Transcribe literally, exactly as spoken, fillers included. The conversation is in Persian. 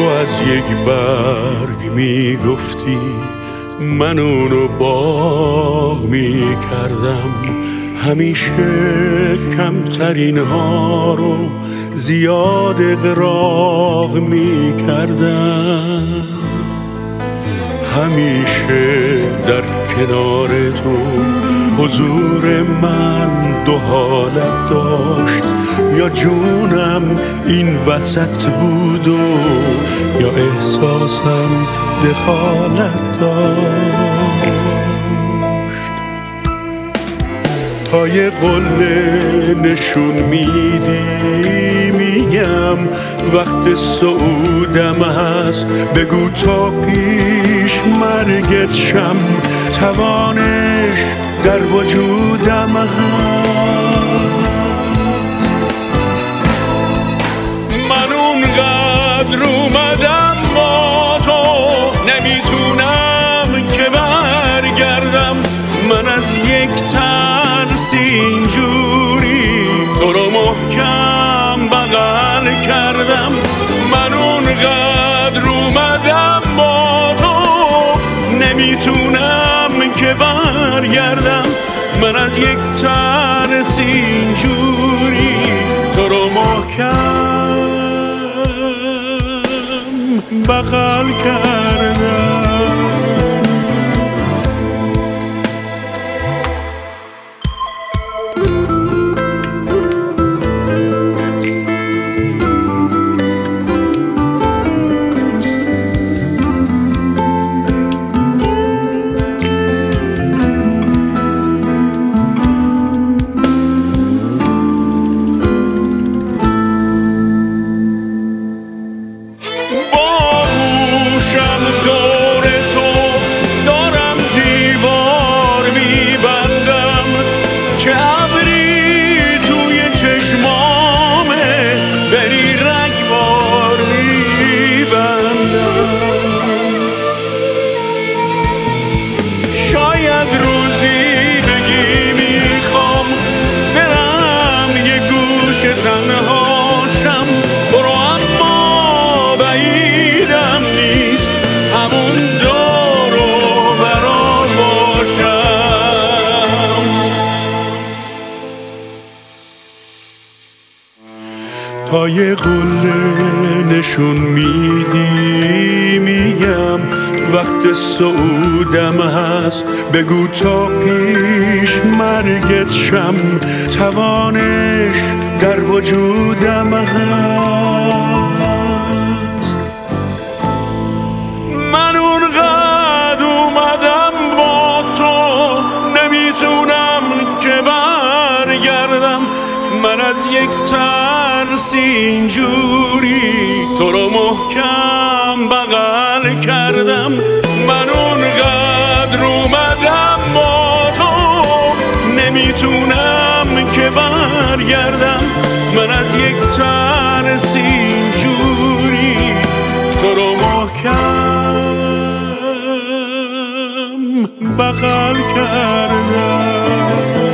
از یک برگ می گفتی من اونو باغ می کردم، همیشه کمترین ها رو زیاد اغراق می کردم. همیشه در کنار تو حضور من دو حالت داشت، یا جونم این وسط بود و یا احساسم دخالت داشت. تا یه قله نشون میدی میگم وقت صعودم هست، بگو تا پیش مرگت شم توانش در وجودم هست. من اونقدر اومدم با تو نمیتونم که برگردم، من از یک ترس اینجوری تو رو محکم بغل کردم. من اونقدر اومدم با تو نمیتونم که برگردم، من از یک ترس اینجوری تو رو محکم بغل کردم. تنهاشم برو اما بعیدم نیست همون دور و برا باشم. تا یه قله نشون میدی میگم وقت صعودم هست، بگو تا پیش مرگت شم توانش در وجودم هست. من اونقدر اومدم با تو نمیتونم که برگردم، من از یک ترس اینجوری تو رو محکم بغل کردم. من اونقدر اومدم با تو نمیتونم که برگردم، من از یک ترس اینجوری تو رو محکم بغل کردم.